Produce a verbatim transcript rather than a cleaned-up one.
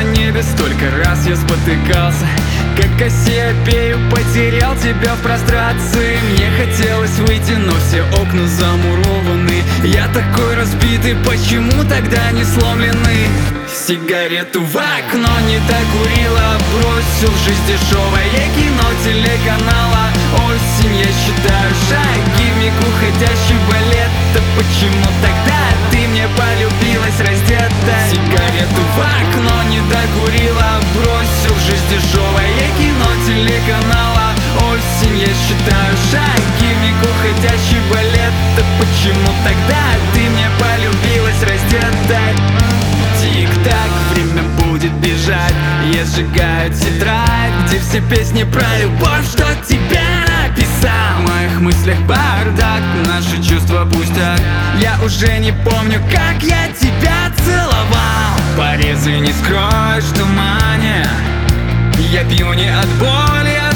небе столько раз я спотыкался, как Кассиопею потерял тебя в прострации. Мне хотелось выйти, но все окна замурованы. Я такой разбитый, почему тогда не сломленный? Сигарету в окно не докурила, бросил в жизнь дешевое кино телеканала. Осень, я считаю шаги в миг уходящего лета. Почему тогда ты мне полюбилась раздетая? Сигарету в окно не докурила, бросил в жизнь дешевое кино телеканала. Осень, я считаю шаги в миг уходящего лета. Почему тогда ты мне полюбилась раздетой? Тик-так, время будет бежать. Я сжигаю тетрадь, где все песни про любовь, что тебя написал. В моих мыслях бардак, наши чувства пустят. Я уже не помню, как я тебя целовал. Порезы не скроешь в тумане. Я пью не от боли, а